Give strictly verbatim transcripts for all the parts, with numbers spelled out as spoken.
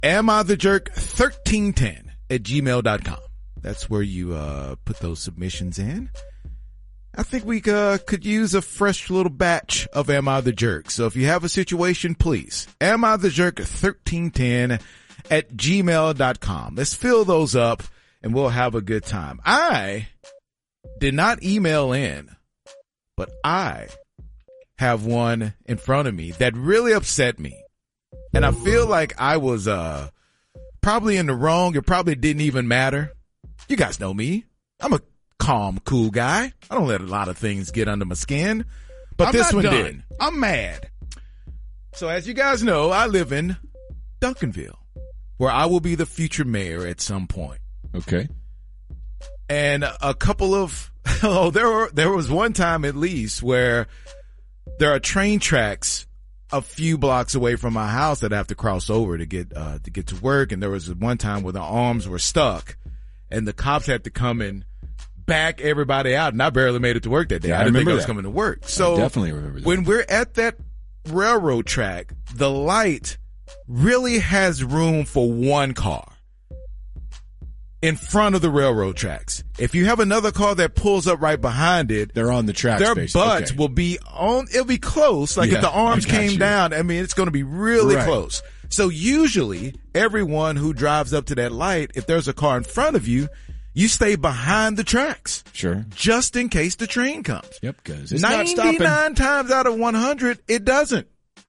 am I the jerk thirteen ten at gmail dot com. That's where you uh put those submissions in. I think we uh, could use a fresh little batch of Am I the Jerk. So if you have a situation, please, am I the jerk thirteen ten at gmail dot com. Let's fill those up and we'll have a good time. I did not email in, but I have one in front of me that really upset me. And I feel like I was uh probably in the wrong. It probably didn't even matter. You guys know me. I'm a calm, cool guy. I don't let a lot of things get under my skin, but I'm this one done. did. I'm mad. So as you guys know, I live in Duncanville, where I will be the future mayor at some point. Okay. And a couple of, oh, there were, there was one time at least where there are train tracks a few blocks away from my house that I have to cross over to get, uh, to get to work. And there was one time where the arms were stuck and the cops had to come and back everybody out, and I barely made it to work that day. Yeah, I didn't I think I was that. coming to work. So I definitely remember that. When we're at that railroad track, the light really has room for one car in front of the railroad tracks. If you have another car that pulls up right behind it, they're on the tracks. Their basically. butts okay. will be on. It'll be close. Like yeah, if the arms came you. down, I mean, it's going to be really right. close. So usually, everyone who drives up to that light, if there's a car in front of you, you stay behind the tracks. Sure. Just in case the train comes. Yep, because it's not stopping. ninety-nine times out of one hundred, it doesn't.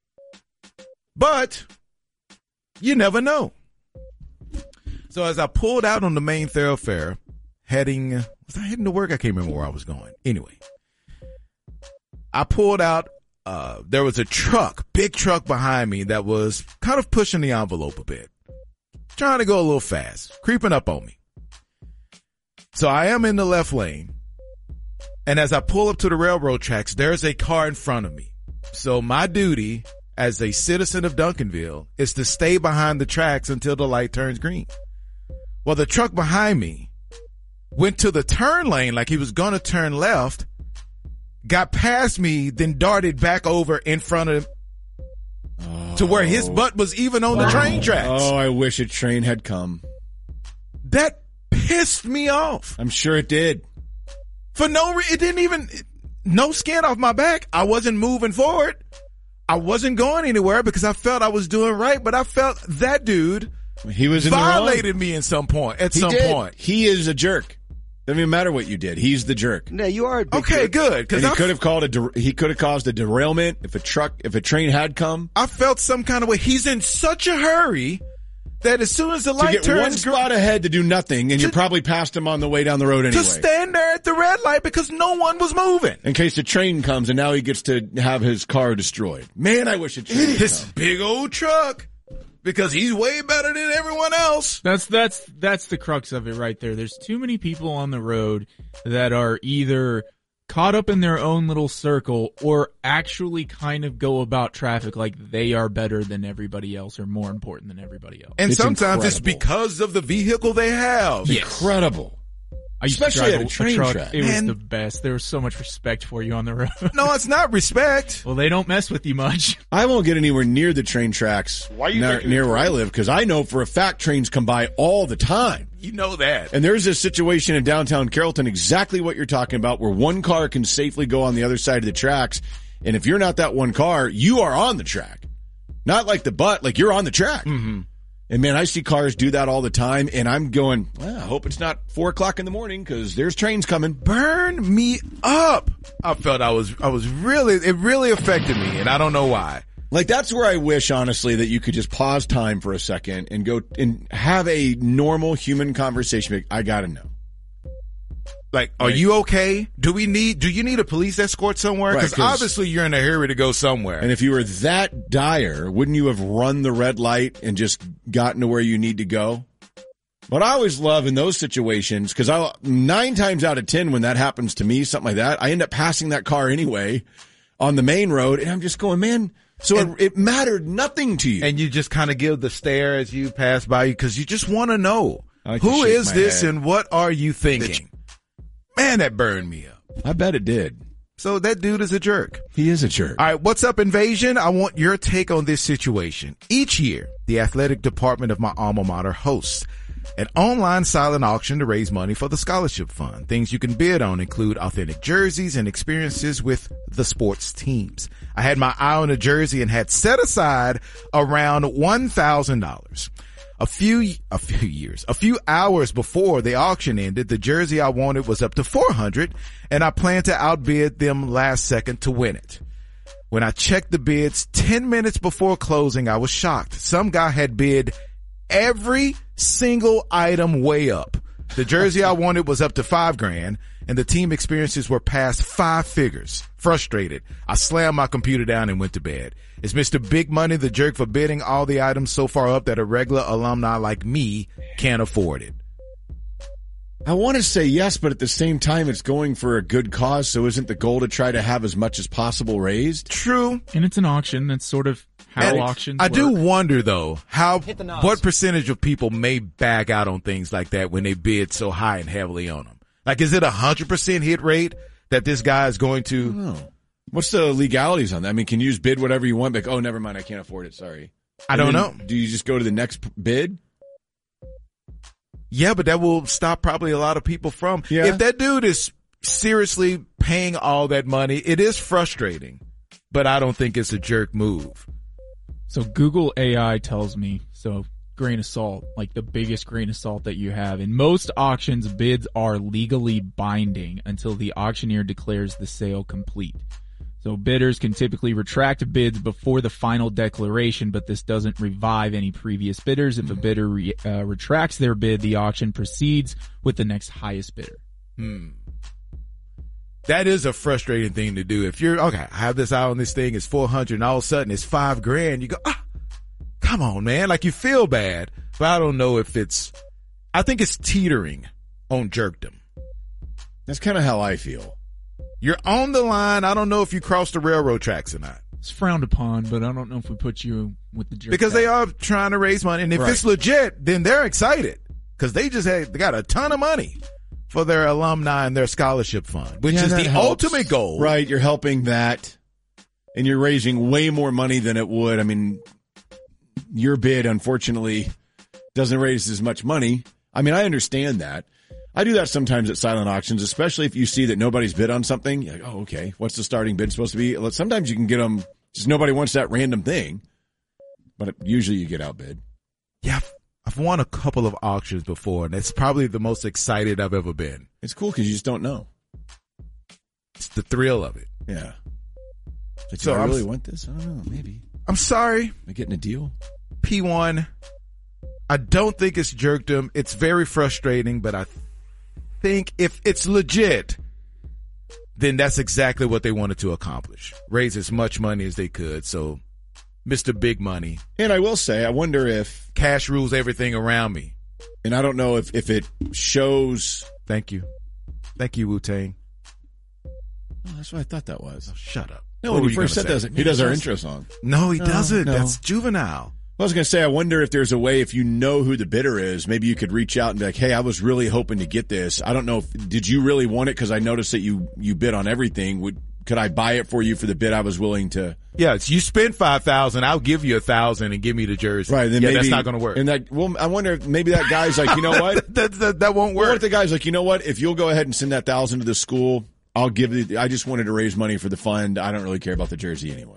But you never know. So as I pulled out on the main thoroughfare, heading, was I heading to work? I can't remember where I was going. Anyway, I pulled out, uh, there was a truck, big truck behind me that was kind of pushing the envelope a bit. Trying to go a little fast, creeping up on me. So I am in the left lane, and as I pull up to the railroad tracks, there's a car in front of me. So my duty as a citizen of Duncanville is to stay behind the tracks until the light turns green. Well, the truck behind me went to the turn lane like he was going to turn left, got past me, then darted back over in front of him oh. to where his butt was even on the train tracks. Oh, I wish a train had come. That pissed me off. I'm sure it did. For no reason. It didn't even, no skin off my back. I wasn't moving forward. I wasn't going anywhere because I felt I was doing right, but I felt that dude he was in violated me in some point, at he some did. point. He is a jerk. Doesn't even matter what you did. He's the jerk. No, you are a big Okay, jerk. good. Cause and he I could have called a, de- he could have caused a derailment if a truck, if a train had come. I felt some kind of way. He's in such a hurry that as soon as the light to get turns one spot green, ahead to do nothing, and to, you probably passed him on the way down the road anyway. to stand there at the red light because no one was moving. In case the train comes and now he gets to have his car destroyed. Man, I wish a train would This come. big old truck because he's way better than everyone else. That's that's that's the crux of it right there. There's too many people on the road that are either caught up in their own little circle or actually kind of go about traffic like they are better than everybody else or more important than everybody else. And It's sometimes incredible. it's because of the vehicle they have. Yes. Incredible. I used to Especially drive at a train truck. track. It Man. was the best. There was so much respect for you on the road. No, it's not respect. Well, they don't mess with you much. I won't get anywhere near the train tracks Why you near, thinking near it's where I wrong? live because I know for a fact trains come by all the time. You know that. And there's a situation in downtown Carrollton, exactly what you're talking about, where one car can safely go on the other side of the tracks. And if you're not that one car, you are on the track. Not like the butt, like you're on the track. Mm-hmm. And man, I see cars do that all the time. And I'm going, well, I hope it's not four o'clock in the morning because there's trains coming. Burn me up. I felt I was, I was really, it really affected me and I don't know why. Like that's where I wish, honestly, that you could just pause time for a second and go and have a normal human conversation. Like, I gotta know. Like, are Right. you okay? Do we need, do you need a police escort somewhere? Right, Because 'cause- obviously you're in a hurry to go somewhere. And if you were that dire, wouldn't you have run the red light and just gotten to where you need to go? But I always love in those situations, because I nine times out of ten when that happens to me, something like that, I end up passing that car anyway on the main road, and I'm just going, man, so And- it, it mattered nothing to you. and you just kind of give the stare as you pass by you because you just want to know I like to who shake is my this head. and what are you thinking? Man, that burned me up. I bet it did. So that dude is a jerk. He is a jerk. All right, what's up, Invasion? I want your take on this situation. Each year, the the athletic department of my alma mater hosts an online silent auction to raise money for the scholarship fund. Things you can bid on include authentic jerseys and experiences with the sports teams. I had my eye on a jersey and had set aside around one thousand dollars. A few, a few years, a few hours before the auction ended, the jersey I wanted was up to four hundred dollars, and I planned to outbid them last second to win it. When I checked the bids ten minutes before closing, I was shocked. Some guy had bid every single item way up. The jersey I wanted was up to five grand, and the team experiences were past five figures. Frustrated, I slammed my computer down and went to bed. Is Mister Big Money the jerk for bidding all the items so far up that a regular alumni like me can't afford it? I want to say yes, but at the same time, it's going for a good cause, so isn't the goal to try to have as much as possible raised? True. And it's an auction. That's sort of how And auctions I work. do wonder, though, how what percentage of people may back out on things like that when they bid so high and heavily on them? Like, is it a one hundred percent hit rate that this guy is going to? Oh. What's the legalities on that? I mean, can you just bid whatever you want? Like, oh, never mind, I can't afford it, sorry. I And don't then know. Do you just go to the next p- bid? Yeah, but that will stop probably a lot of people from. Yeah. If that dude is seriously paying all that money, it is frustrating, but I don't think it's a jerk move. So Google A I tells me, so grain of salt, like the biggest grain of salt that you have. In most auctions, bids are legally binding until the auctioneer declares the sale complete. So bidders can typically retract bids before the final declaration, but this doesn't revive any previous bidders. If a bidder re, uh, retracts their bid, the auction proceeds with the next highest bidder. Hmm. That is a frustrating thing to do. If you're, okay, I have this eye on this thing, it's four hundred, and all of a sudden it's five grand, you go, ah, come on, man. Like, you feel bad, but I don't know if it's, I think it's teetering on jerkdom. That's kind of how I feel. You're on the line. I don't know if you crossed the railroad tracks or not. It's frowned upon, but I don't know if we put you with the jerk. Because they tag. are trying to raise money. And if Right. it's legit, then they're excited. Because they just had, they got a ton of money for their alumni and their scholarship fund, which Yeah, is that the helps. ultimate goal. Right, you're helping that, and you're raising way more money than it would. I mean, your bid, unfortunately, doesn't raise as much money. I mean, I understand that. I do that sometimes at silent auctions, especially if you see that nobody's bid on something. You're like, oh, okay, what's the starting bid supposed to be? Sometimes you can get them, just nobody wants that random thing, but it, usually you get outbid. Yeah. I've- I've won a couple of auctions before, and it's probably the most excited I've ever been. It's cool because you just don't know. It's the thrill of it. Yeah. Like, So do I I'm really s- want this? I don't know. Maybe. I'm sorry, Am I getting a deal? P one. I don't think it's jerkdom. It's very frustrating, but I think if it's legit, then that's exactly what they wanted to accomplish. Raise as much money as they could. So, Mister Big Money, And I will say, I wonder if, cash rules everything around me. and I don't know if, if it shows. Thank you. Thank you, Wu-Tang. Oh, that's what I thought that was. Shut up. No, What when were he you first gonna said say? that, he does our intro song. No, he doesn't. no. That's Juvenile. I was going to say, I wonder if there's a way, if you know who the bidder is, maybe you could reach out and be like, hey, I was really hoping to get this. I don't know if, did you really want it? Because I noticed that you, you bid on everything. Would, could I buy it for you for the bid I was willing to? Yeah, it's, you spend five thousand, I'll give you a thousand and give me the jersey. Right. Then yeah, maybe, that's not going to work. And that, well, I wonder if maybe that guy's like, you know what? that, that, that won't What work. if the guy's like, you know what? If you'll go ahead and send that thousand to the school, I'll give the, I just wanted to raise money for the fund. I don't really care about the jersey anyway.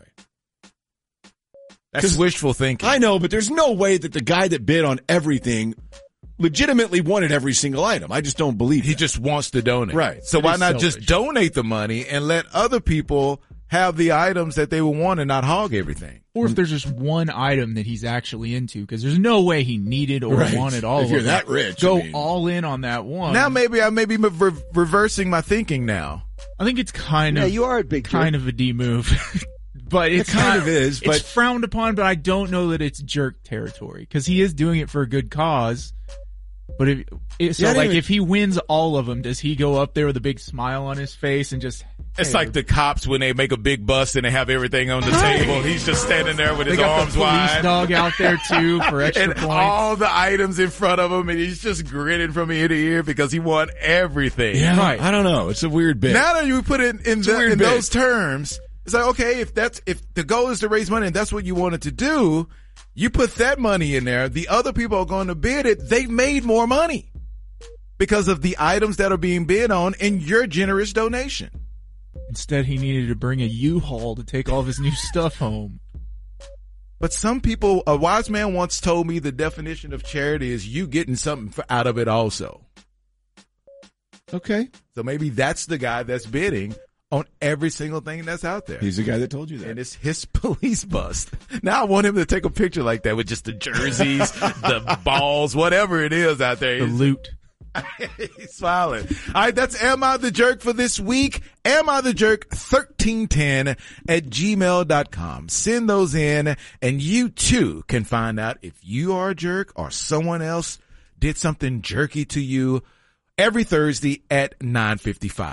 That's wishful thinking. I know, but there's no way that the guy that bid on everything legitimately wanted every single item. I just don't believe He that. just wants to donate. Right. So It why is not selfish. just donate the money and let other people have the items that they would want and not hog everything? Or if there's just one item that he's actually into, because there's no way he needed or Right. wanted all If of you're them. that rich, Go I mean. all in on that one. Now maybe I may be re- reversing my thinking now. I think it's kind Yeah, of you are a big kind of a D move, but it's kind not- of is, It's but- frowned upon. But I don't know that it's jerk territory because he is doing it for a good cause. But if it, so, Yeah, I didn't like even- if he wins all of them, does he go up there with a big smile on his face and just? It's hey, like the cops when they make a big bust and they have everything on the Right. table. He's just standing there with they his got arms the police wide. dog out there too for extra and points. all the items in front of him, and he's just grinning from ear to ear because he won everything. Yeah, Right. I don't know. It's a weird bit. Now that you put it in, a the, weird in bit. those terms, it's like, okay, if that's, if the goal is to raise money and that's what you wanted to do, You put that money in there, the other people are going to bid it. They've made more money because of the items that are being bid on and your generous donation. Instead, he needed to bring a U-Haul to take all of his new stuff home. But some people, a wise man once told me the definition of charity is you getting something for, out of it also. Okay. So maybe that's the guy that's bidding on every single thing that's out there. He's the guy that told you that. And it's his police bust. Now I want him to take a picture like that with just the jerseys, the balls, whatever it is out there. The loot. He's smiling. All right, that's Am I the Jerk for this week. Am I the Jerk thirteen ten at gmail dot com. Send those in, and you too can find out if you are a jerk or someone else did something jerky to you every Thursday at nine fifty-five.